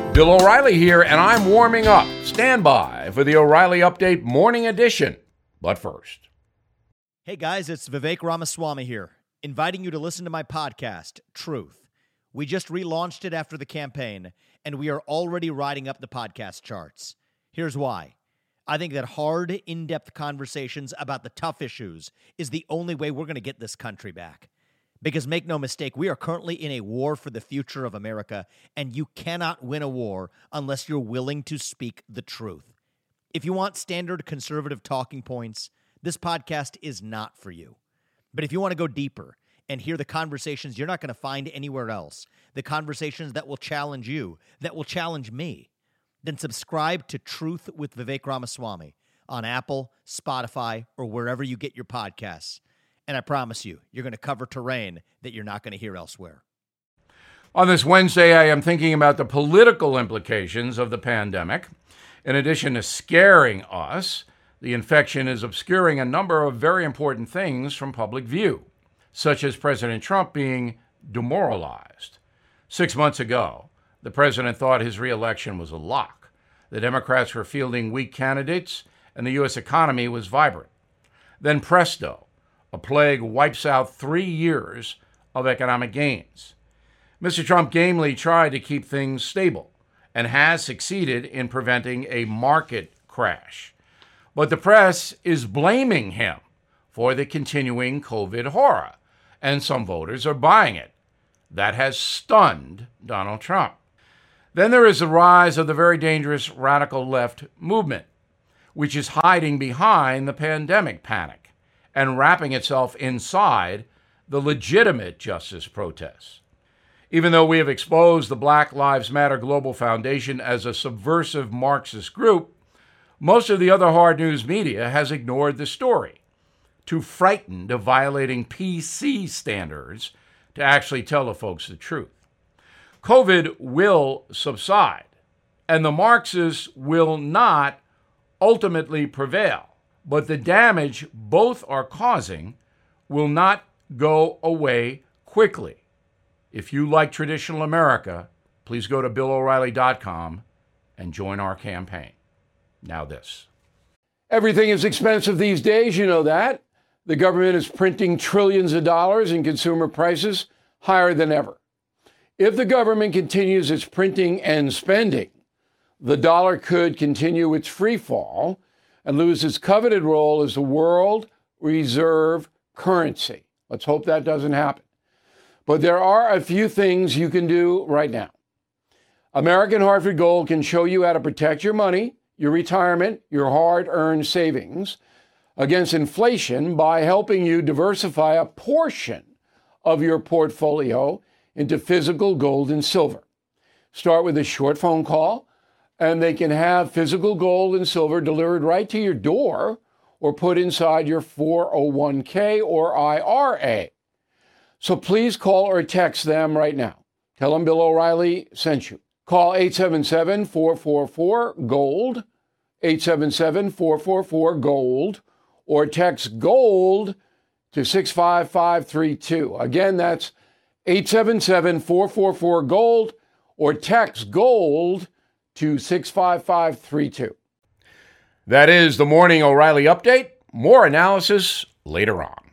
Bill O'Reilly here, and I'm warming up. Stand by for the O'Reilly Update Morning Edition. But first. Hey guys, it's Vivek Ramaswamy here, inviting you to listen to my podcast, Truth. We just relaunched it after the campaign, and we are already riding up the podcast charts. Here's why. I think that hard, in-depth conversations about the tough issues is the only way we're going to get this country back. Because make no mistake, we are currently in a war for the future of America, and you cannot win a war unless you're willing to speak the truth. If you want standard conservative talking points, this podcast is not for you. But if you want to go deeper and hear the conversations you're not going to find anywhere else, the conversations that will challenge you, that will challenge me, then subscribe to Truth with Vivek Ramaswamy on Apple, Spotify, or wherever you get your podcasts. And I promise you, you're going to cover terrain that you're not going to hear elsewhere. On this Wednesday, I am thinking about the political implications of the pandemic. In addition to scaring us, the infection is obscuring a number of very important things from public view, such as President Trump being demoralized. 6 months ago, the president thought his reelection was a lock. The Democrats were fielding weak candidates, and the U.S. economy was vibrant. Then presto, a plague wipes out 3 years of economic gains. Mr. Trump gamely tried to keep things stable and has succeeded in preventing a market crash. But the press is blaming him for the continuing COVID horror, and some voters are buying it. That has stunned Donald Trump. Then there is the rise of the very dangerous radical left movement, which is hiding behind the pandemic panic and wrapping itself inside the legitimate justice protests. Even though we have exposed the Black Lives Matter Global Foundation as a subversive Marxist group, most of the other hard news media has ignored the story, too frightened of violating PC standards to actually tell the folks the truth. COVID will subside, and the Marxists will not ultimately prevail. But the damage both are causing will not go away quickly. If you like traditional America, please go to BillO'Reilly.com and join our campaign. Now this. Everything is expensive these days, you know that. The government is printing trillions of dollars and consumer prices higher than ever. If the government continues its printing and spending, the dollar could continue its free fall and lose its coveted role as the world reserve currency. Let's hope that doesn't happen. But there are a few things you can do right now. American Hartford Gold can show you how to protect your money, your retirement, your hard-earned savings against inflation by helping you diversify a portion of your portfolio into physical gold and silver. Start with a short phone call, and they can have physical gold and silver delivered right to your door or put inside your 401k or IRA. So please call or text them right now. Tell them Bill O'Reilly sent you. Call 877-444-GOLD, 877-444-GOLD, or text GOLD to 65532. Again, that's 877-444-GOLD, or text GOLD to 65532. That is the Morning O'Reilly Update. More analysis later on.